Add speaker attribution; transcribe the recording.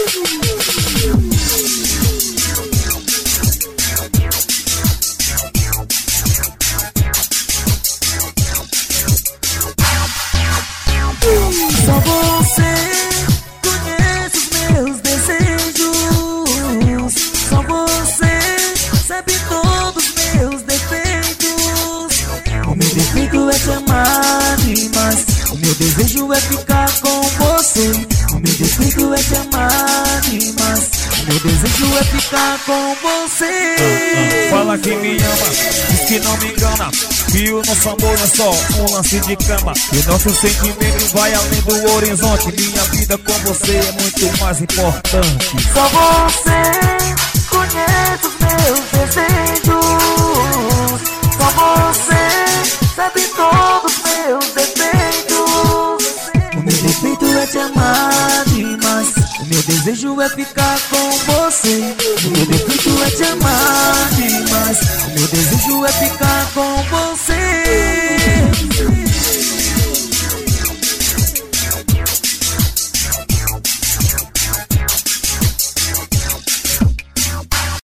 Speaker 1: Só você conhece os meus desejos. Só você sabe todos os meus defeitos. O meu defeito é te amar demais. O meu desejo é ficar com você. O meu defeito é te amar demais. O meu desejo é ficar com você.
Speaker 2: Fala que me ama, diz que não me engana, que o nosso amor é só um lance de cama. E o nosso sentimento vai além do horizonte. Minha vida com você é muito mais importante.
Speaker 1: Só você conhece os meus desejos. Só você sabe todos os meus defeitos. O meu defeito é te amar demais. O meu desejo é ficar com você. O meu defeito é te amar demais. O meu desejo é ficar com você.